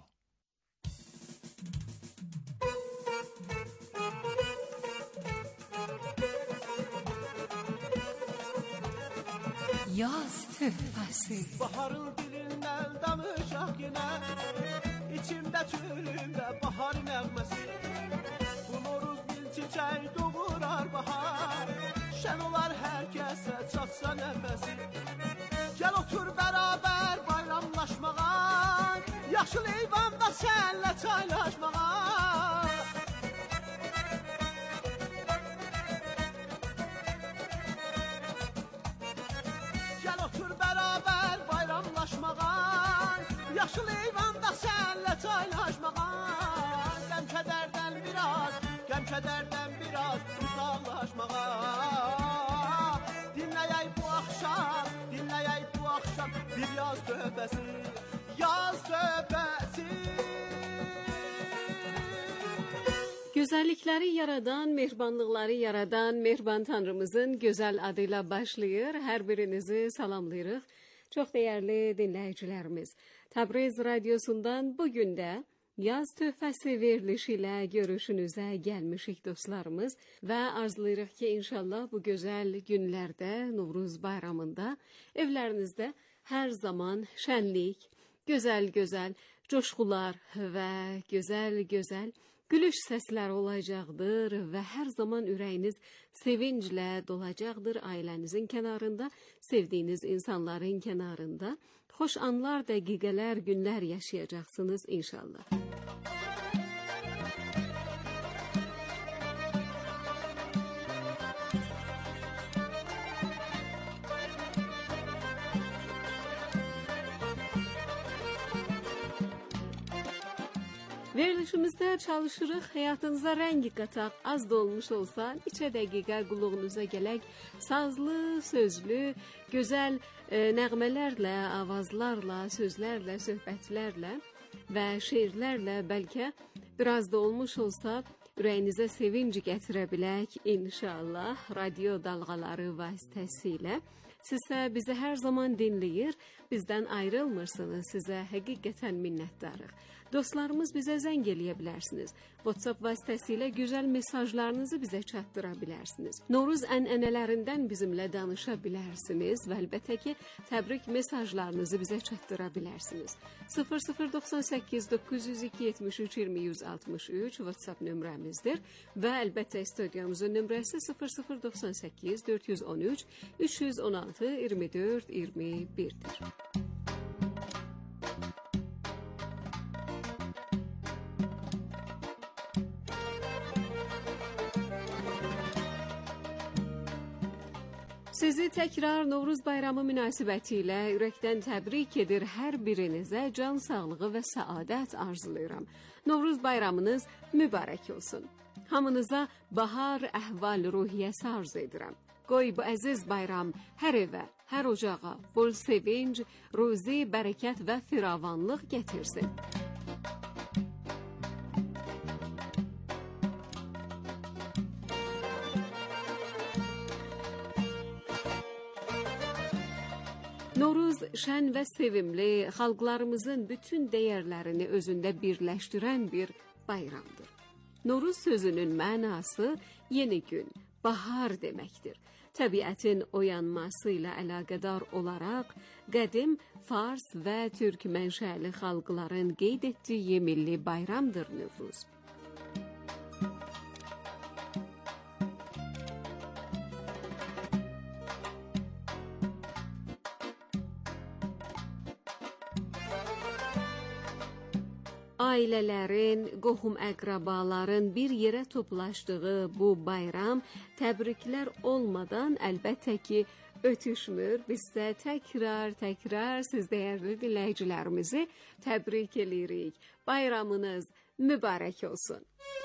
Yaz töhfəsi. Baharın dilindən danışaq yenə, içimdə çölümdə bahar nəğməsi. Bu Noruz bil çiçək doğurar bahar, şən olar hər kəsə çatsa nəfəsi. Gəl otur bərabər bayramlaşmağa, yaşıl eyvanda sənlə çaylaşmağa. Gəl otur bərabər bayramlaşmağa, yaşıl eyvanda sənlə çaylaşmağa. Qəm kədərdən biraz uzaqlaşmağa. Dinləyək bu axşam bir yaz töhfəsi, yaz töhfəsi. Gözəllikləri yaradan, mehribanlıqları yaradan Mehriban Tanrımızın gözəl adıyla başlayır. Hər birinizi salamlayırıq. Çox dəyərli dinləyicilərimiz. Təbriz Radyosundan bugün də yaz töhfəsi verilişi ilə görüşünüzə gəlmişik dostlarımız və arzulayırıq ki, inşallah bu gözəl günlərdə, Novruz bayramında evlərinizdə hər zaman şənlik, gözəl coşqular və gözəl Gülüş səsləri olacaqdır və hər zaman ürəyiniz sevinclə dolacaqdır ailənizin kənarında, sevdiyiniz insanların kənarında. Xoş anlar, dəqiqələr, günlər yaşayacaqsınız inşallah. Verilişimizdə çalışırıq həyatınıza rəng qataq, az da olmuş olsa, neçə dəqiqə qulluğunuza gələk, sazlı, sözlü, gözəl nəğmələrlə, avazlarla, sözlərlə, söhbətlərlə və şeirlərlə bəlkə biraz da olmuş olsa, ürəyinizə sevinc gətirə bilək inşallah radio dalğaları vasitəsilə. Sizsə bizi hər zaman dinləyir, bizdən ayrılmırsınız, sizə həqiqətən minnətdarıq. Dostlarımız bizə zəng eləyə bilərsiniz. WhatsApp vasitəsilə gözəl mesajlarınızı bizə çatdıra bilərsiniz. Novruz ənənələrindən bizimlə danışa bilərsiniz və əlbəttə ki, təbrik mesajlarınızı bizə çatdıra bilərsiniz. 0098 902 73 20 163 WhatsApp nömrəmizdir və əlbəttə studiyamızın nömrəsi 0098 413 316 24 21-dir. Sizi təkrar Novruz bayramı münasibətilə ürəkdən təbrik edir, hər birinizə can sağlığı və səadət arzulayıram. Novruz bayramınız mübarək olsun. Hamınıza bahar əhval-ruhiyyəsi arzu edirəm. Qoy bu əziz bayram hər evə, hər ocağa bol sevinc, ruzi, bərəkət və firavanlıq gətirsin. Novruz şən və sevimli, xalqlarımızın bütün dəyərlərini özündə birləşdirən bir bayramdır. Novruz sözünün mənası yeni gün, bahar deməkdir. Təbiətin oyanması ilə əlaqədar olaraq qədim Fars və Türk mənşəli xalqların qeyd etdiyi milli bayramdır Novruz. Ailələrin, qohum-əqrabaların bir yerə toplaşdığı bu bayram təbriklər olmadan əlbəttə ki, ötüşmür. Biz də təkrar siz dəyərli dinləyicilərimizi təbrik edirik. Bayramınız mübarək olsun.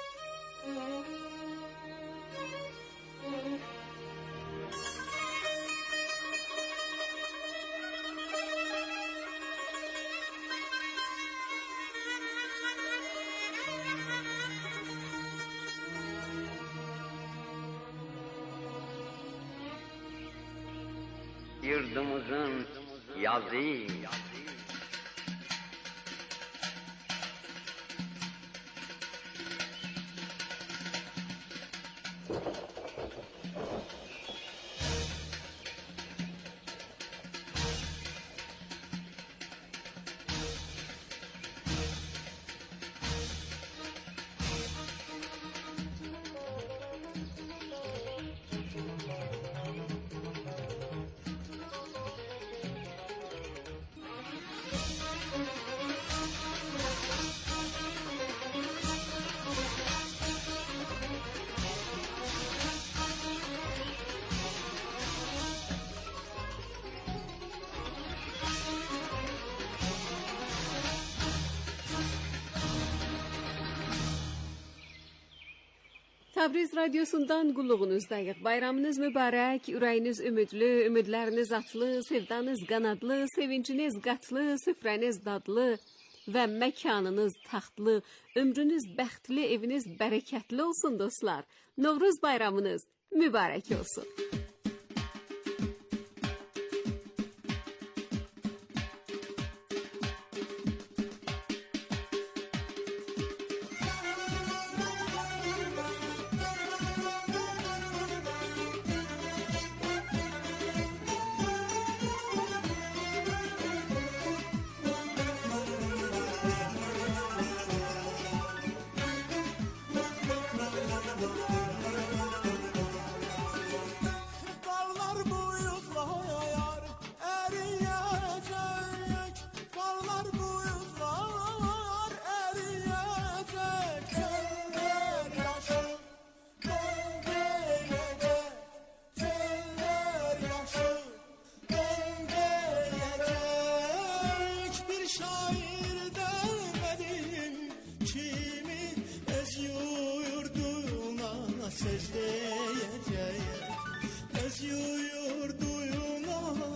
Yurdumuzun yazı. Təbriz radiosundan qulluğunuzdayıq. Bayramınız mübarək, ürəyiniz ümidli, ümidləriniz atlı, sevdanız qanadlı, sevinciniz qatlı, süfrəniz dadlı və məkanınız taxtlı, ömrünüz bəxtli, eviniz bərəkətli olsun dostlar. Novruz bayramınız mübarək olsun.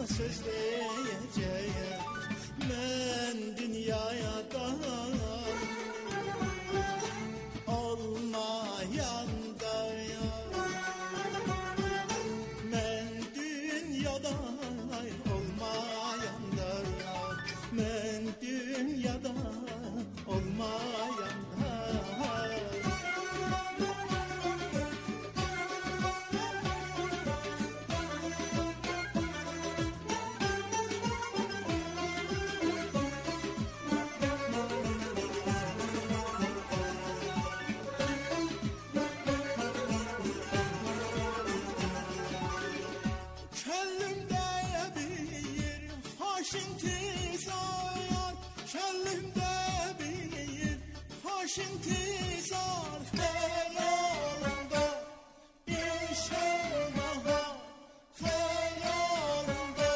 söz diyeceğim. Ben dünyaya da olmayan da ya. Ben dünyada olmayan da ya. Ben dünyada olmayan da. İntizar hayalımda inşallah, hayalımda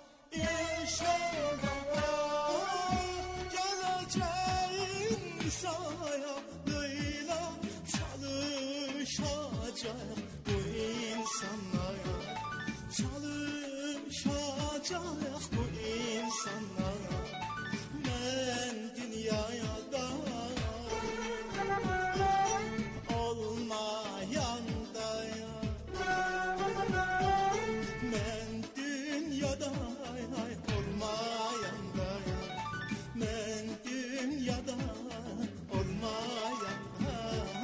inşallah geleceğim sayalıyla çalışacak bu insanlara, çalışacak bu insanlara. Ben dünyaya da olmayan da ya. Ben dünyada olmayan da ya. Ben dünyada olmayan da.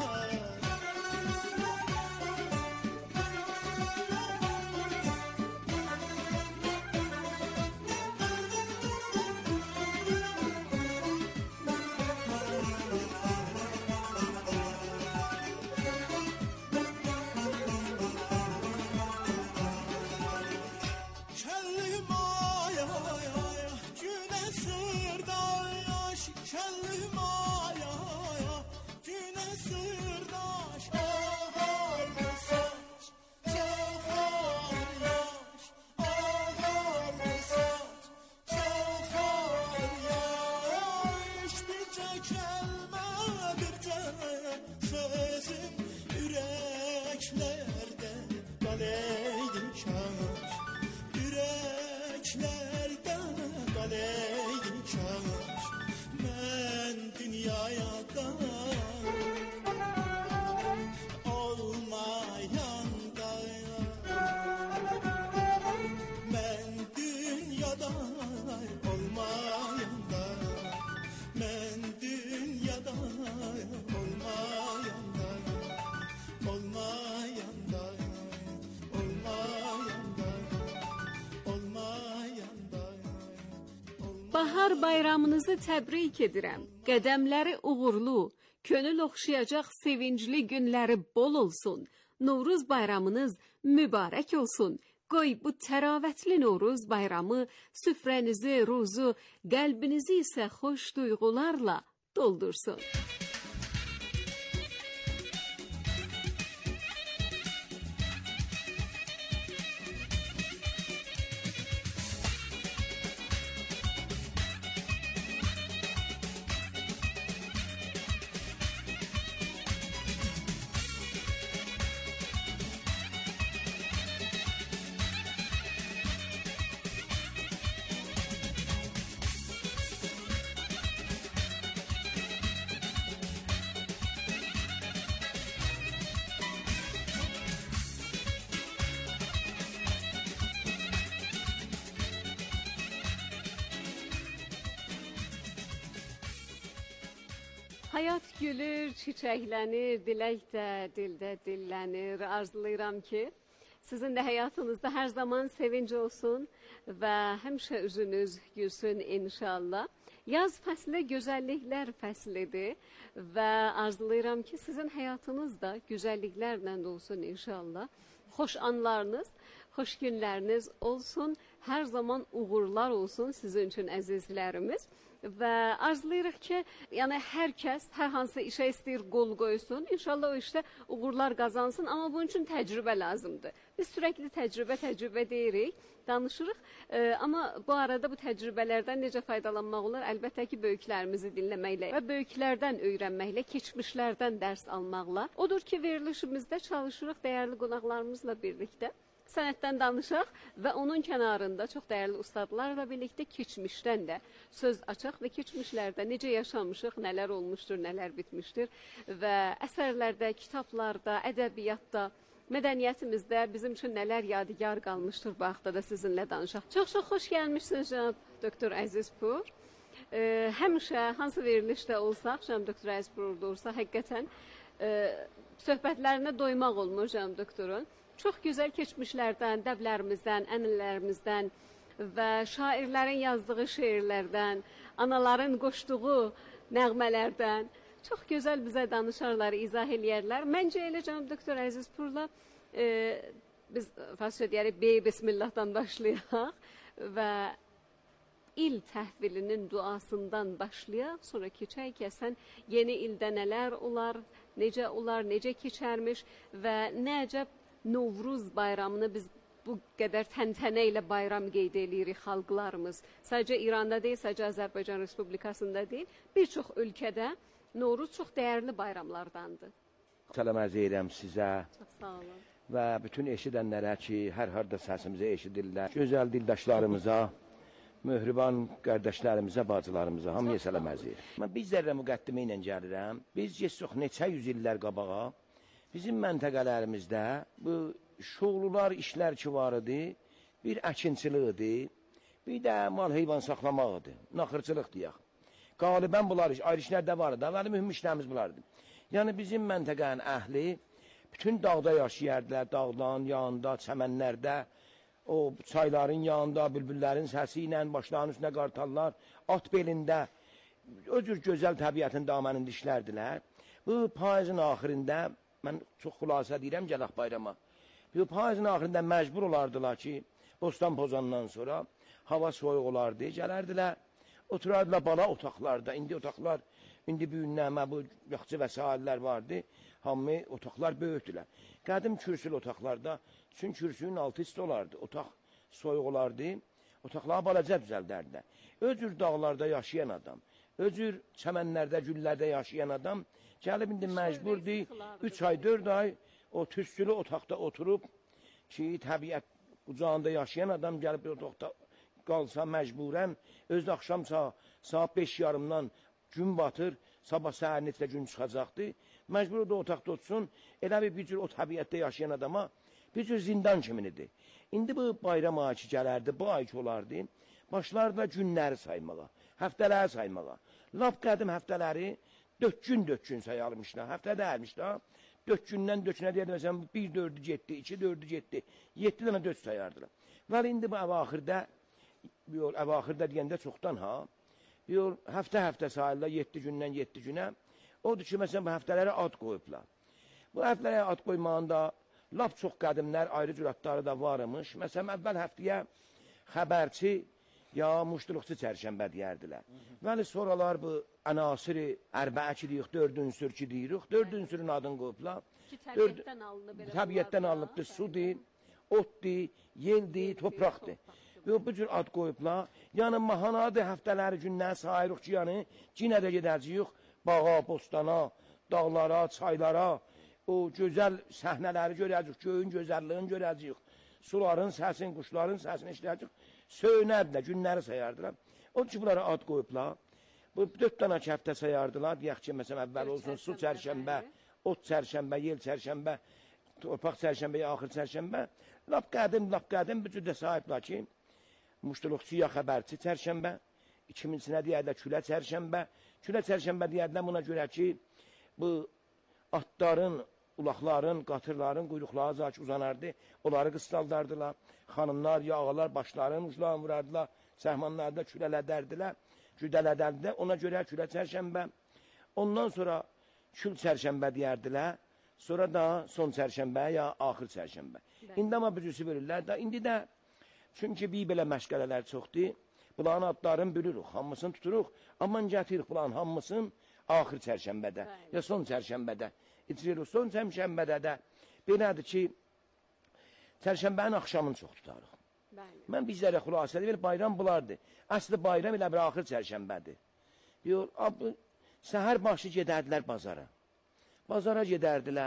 Bahar bayramınızı təbrik edirəm. Qədəmləri uğurlu, könül oxşayacaq sevincli günləri bol olsun. Novruz bayramınız mübarək olsun. Qoy bu təravətli Novruz bayramı süfrənizi, ruzu, qəlbinizi isə xoş duyğularla doldursun. Hayat gülür, çiçəklənir, dilək də dildə dillənir. Arzulayıram ki, sizin də həyatınızda hər zaman sevinç olsun və həmişə üzünüz gülsün inşallah. Yaz fəsli gözəlliklər fəslidir və arzulayıram ki, sizin həyatınız da gözəlliklərlə dolsun inşallah. Xoş anlarınız, xoş günləriniz olsun, hər zaman uğurlar olsun sizin üçün əzizlərimiz. Və arzulayırıq ki, yəni hər kəs hər hansı işə istəyir qol qoysun. İnşallah o işdə uğurlar qazansın, amma bunun üçün təcrübə lazımdır. Biz sürəkli təcrübə deyirik, danışırıq. Amma bu arada bu təcrübələrdən necə faydalanmaq olar? Əlbəttə ki, böyüklərimizi dinləməklə və böyüklərdən öyrənməklə, keçmişlərdən dərs almaqla. Odur ki, verilişimizdə çalışırıq dəyərli qonaqlarımızla birlikdə sənətdən danışaq və onun kənarında çox dəyərli ustadlarla birlikdə keçmişdən də söz açaq və keçmişlərdə necə yaşamışıq, nələr olmuşdur, nələr bitmişdir və əsərlərdə, kitablarda, ədəbiyyatda, mədəniyyətimizdə bizim üçün nələr yadigar qalmışdır bu haqda da sizinlə danışaq. Çox-çox xoş gəlmişsiniz cənab doktor Əzizpur. Həmişə hansı verilişdə olsaq, cənab doktor Əzizpur orada olsa, həqiqətən söhbətlərinə doymaq olmur cənab doktorun. Çox gözəl keçmişlərdən, dəblərimizdən, ənənələrimizdən və şairlərin yazdığı şeirlərdən, anaların qoşduğu nəğmələrdən çox gözəl bizə danışarlar, izah eləyərlər. Məncə elə cənab doktor Əzizpurla biz farsça deyərik, bismillahdan başlayaq və il təhvilinin duasından başlayaq, sonra keçək ki, sən yeni ildə nələr olar, necə keçərmiş və nəcəb Novruz bayramını biz bu qədər təntənə ilə bayram qeyd edirik xalqlarımız. Sadəcə İranda deyil, sadəcə Azərbaycan Respublikasında deyil, bir çox ölkədə Novruz çox dəyərli bayramlardandır. Salam arz edirəm sizə. Çox sağ olun. Və bütün eşidənlərə ki, hər harda səsimizi eşidirlər. Gözəl dildaşlarımıza, möhriban qardaşlarımıza, bacılarımıza hamıya salam arz edirəm. Mən bir zərrə müqəddimə ilə gəlirəm. Biz çox neçə yüz illər qabağa bizim məntəqələrimizdə bu şoğlular işlər ki var idi, bir əkinçiliqdir, bir də mal heyvan saxlamaq idi, naxırçılıq deyək. Qalibən bunlar ayrı işlər də var idi, əvvəli mühüm işlərimiz bunlardır. Yəni bizim məntəqənin əhli bütün dağda yaşayardılar, dağdan, yanında, çəmənlərdə, o çayların yanında, bülbüllərin səsi ilə, başlarının üstünə qartallar, at belində, o cür gözəl təbiətin damənində işlərdilər. Bu payızın axırında, mən çox xülasə deyirəm, gələk bayrama. Bu payızın axırında məcbur olardılar ki, bostan pozandan sonra hava soyuq olardı, gələrdilər, oturardılar bala otaqlarda. İndi otaqlar, indi büyünləmə, bu yaxçı vəsaillər vardı, hamı otaqlar böyükdülər. Qədim kürsülü otaqlarda, üçün kürsünün altı isti olardı, otaq soyuq olardı, otaqlara balaca düzəldərdilər. Öcür dağlarda yaşayan adam, öcür çəmənlərdə, güllərdə yaşayan adam, gəlib indi məcburdur, 3 ay, 4 ay o tüstülü otaqda oturub ki, təbiət ucağında yaşayan adam gəlib bir otaqda qalsa məcburən, özdə axşam saat 5:30-dan gün batır, sabah səhər neçə gün çıxacaqdır, məcbur o da otaqda otsun, elə bir cür o təbiətdə yaşayan adama bir cür zindan kiminidir. İndi bu bayram ayı ki gələrdi, bu ay ki olardı, başlardı günləri saymağa, həftələri saymağa. Lap qədim həftələri 4 gün sayarmışlar, həftə dəyərmişlər. 4 gündən 4-ünə deyədim, məsələn, 1 4 getdi, 2 4 getdi, 7 dənə 4 sayardılar. Və indi bu əvaxirdə deyəndə çoxdan ha, həftə sayırlar 7 gündən 7 günə. Odur ki, məsələn, bu həftələrə ad qoyublar. Bu həftələrə ad qoymağında lap çox qədimlər, ayrı cüratları da varmış. Məsələn, əvvəl həftəyə xəbərçi ya muştuluqçu çərşənbə deyərdilər. Vəli sonralar bu ənasiri ərbəə ki deyirik, 4 ünsür ki deyirik, 4 ünsürün adını qoyublar. Təbiətdən alınıb. Təbiətdən alınıbdır, sudur, otdur, yeldir, topraqdır. Bu cür ad qoyublar. Yəni mahanadır, həftələri, günləri sayırıq ki, yəni cinə də gedəcəyik, bağa, bostana, dağlara, çaylara, o gözəl səhnələri görəcəyik, göyün gözəlliyini görəcəyik, suların səsini, quşların səsini işləyəcəyik, söynərdirlər, günləri sayardılar. Onun ki, bunlara ad qoyublar. Bu 4 dənə həftə sayardılar, deyək ki, məsələn, əvvəl olsun su çərşənbə, ot çərşənbə, yel çərşənbə, torpaq çərşənbə, axır çərşənbə. Lap qədim bu cürdə sahiblər ki, muştuluqçu ya xəbərçi çərşənbə, ikimincinə deyərlər külə çərşənbə. Külə çərşənbə deyərlər buna görə ki, bu atların, ulaqların, qatırların quyruqları zaki uzanardı, onları qıstaldardılar. Xanımlar, yağalar başlarının uclarını vurardılar, səhmanlarda külələdərdilər, güdələdərdilər. Ona görə külə çərşənbə. Ondan sonra kül çərşənbə deyərdilər, sonra da son çərşənbə ya axır çərşənbə. İndi amma bücüsü verirlər də, indi də çünki bir belə məşqələlər çoxdur, bunların adlarını bilirik, hamısını tuturuq, amma gətiririk bunların hamısını axır çərşənbədə ya son çərşənbədə. İciririk, son çərşənbədə də belədir ki, çərşənbənin axşamını çox tutarıq. Mən bizlərə xülasə deyil, bayram bulardır. Əsli bayram elə bir axır çərşənbədir. Səhər başı gedərdilər bazara. Bazara gedərdilər,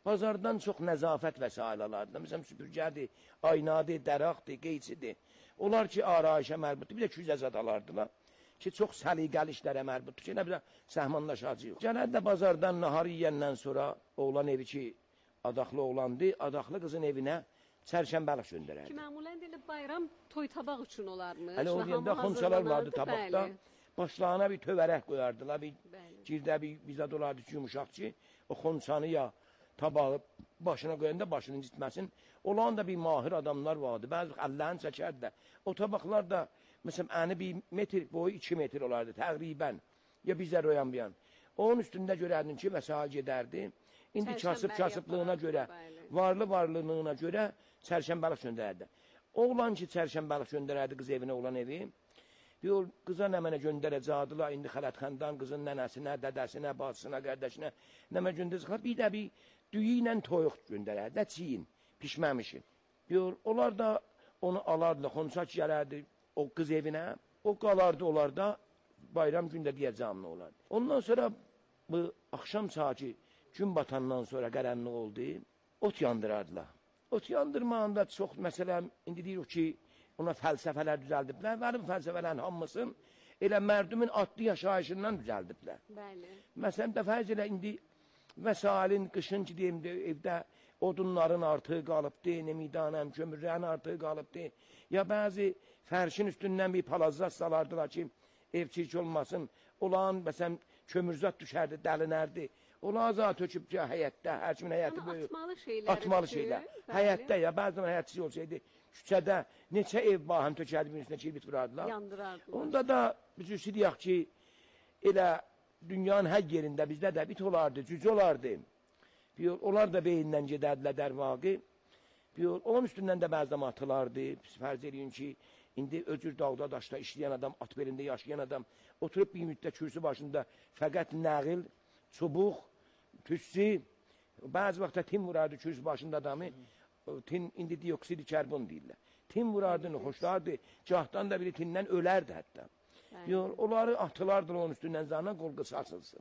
Bazardan çox nəzafət vəsail alardı. Məsələn, süpürgədir, aynadır, dəraqdır, qeyçidir. Onlar ki, arayışə mərbutdur. Bir də küzəzad alardılar ki, çox səliqəli işlərə mərbutdur ki, nə bir də səhmanlaşacaq. Gələr bazardan nahar yiyəndən sonra oğlan evi ki, adaqlı oğlandı, adaqlı qızın evinə çərşənbəlik göndərərdi. Ki, məmulən deyil, bayram toy tabaq üçün olarmış. Hələ o gündə xonçalar vardı tabaqda. Başlarına bir tövərək qoyardılar, bir girdə bir bizad olardı ki, yumuşaq ki, o xonçanı ya tabağı başına qoyanda başını incitməsin. Olan da bir mahir adamlar vardı. Bəzi əllərini çəkərdi də. O tabaqlar da, məsələn, əni bir metr, boyu 2 metr olardı təqribən. Ya bizlər oyan bir yan. Onun üstündə görərdin ki, vəsail gedərdi. İndi kasıblığına görə, varlılığına görə çərşənbəlik göndərərdi. Oğlan ki, çərşənbəlik göndərərdi qız evinə olan evi. Bir o qıza nə mənə göndərəcəkdilər, indi xələtxandan qızın nənəsinə, dədəsinə, bacısına, qardaşına nə mənə göndərəcəkdilər. Bir də bir düyü ilə toyuq göndərərdi, çiyin, pişməmişi. Onlar da onu alardılar, xonçaq gələrdi o qız evinə, o qalardı onlarda, bayram gündə deyəcəm nə olardı. Ondan sonra bu axşam saati gün batandan sonra qərənlik oldu, ot yandırardılar. Ot yandırmağında çox, məsələn, indi deyirik ki, ona fəlsəfələr düzəldiblər və bu fəlsəfələrin hamısını elə mərdumun adlı yaşayışından düzəldiblər. Məsələn, də fərz elə indi vəsailin, qışın ki, deyim, evdə odunların artığı qalıbdır, nemidanəm, kömürlərin artığı qalıbdır. Ya bəzi fərşin üstündən bir palazat salardılar ki, ev çirk olmasın. Olan, məsələn, kömürzat düşərdi, dəlinərdi. Onlar azad töküb ki, həyətdə, hər kimin həyəti böyük. Atmalı şeylər. Həyətdə ya, bəzən həyətçi olsaydı, küçədə neçə ev bahən tökərdi, bir üstünə kirbit vurardılar. Yandırardılar. Onda da biz deyək ki, elə dünyanın hər yerində bizdə də bit olardı, cüc olardı. Onlar da beyindən gedərdilər dərvaqı. Onun üstündən də bəzən atılardı. Fərz edin ki, indi öcür dağda daşda işləyən adam, at belində yaşayan adam, oturub bir müddət kürsü başında fəqət nəğil, çubuq, tüssü, bəzi vaxtda tim vurardı kürsü başında adamı, tin, indi dioksidi kərbon deyirlər. Tin vurardı, xoşlardı, cahdan da biri tindən ölərdi hətta. Onları atılardır onun üstündən zanan qol qısarsılsın.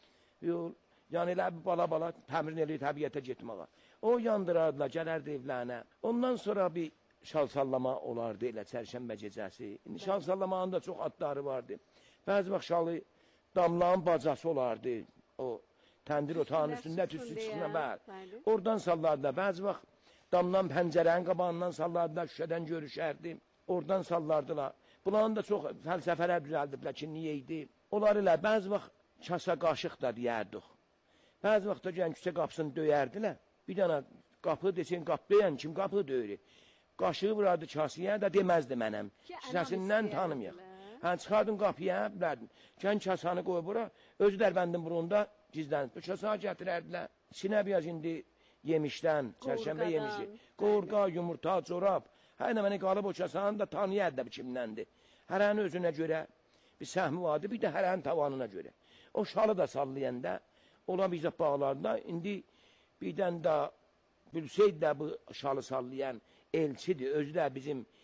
Yəni elə bala-bala təmrin eləyir təbiyyətə getməyə. O yandırardılar, gələrdi evlərinə. Ondan sonra bir şal sallama olardı elə çərşənbə gecəsi. İndi şal sallamanın da çox adları vardı. Bəzi vaxt şalı damlağın bacası olardı. O təndir otağının üstündə tüssü çıxına, oradan sallardılar. Bəzi vaxt damdan pəncərənin qabağından sallardılar, şüşədən görüşərdi. Oradan sallardılar. Bunların da çox fəlsəfələr düzəldiblər ki, niyə idi? Onlar ilə bəzi vaxt kasa qaşıq da deyərdik. Bəzi vaxt da gələn küçə qapısını döyərdilər. Bir dənə qapı desin, qapılayan kim qapı döyür? Qaşığı vurardı kasıya da deməzdi mənəm. Səsindən tanımayaq. Çıxardın qapıya, bilərdin. Gən kasanı qoy bura, özü dərbəndin burunda gizlənib. Bu kasağı gətirərdilər. Sinə biraz indi yemişdən, çərşənbə yemişi. Qorqa, yumurta, corab. Hər nə mənə qalıb o kasanı da tanıyərdə kimdəndir. Hərənin özünə görə bir səhmi vardı, bir də hərənin tavanına görə. O şalı da sallayanda, ona bizə bağlarında, indi birdən də bilsəydi də bu şalı sallayan elçidir, özü də bizim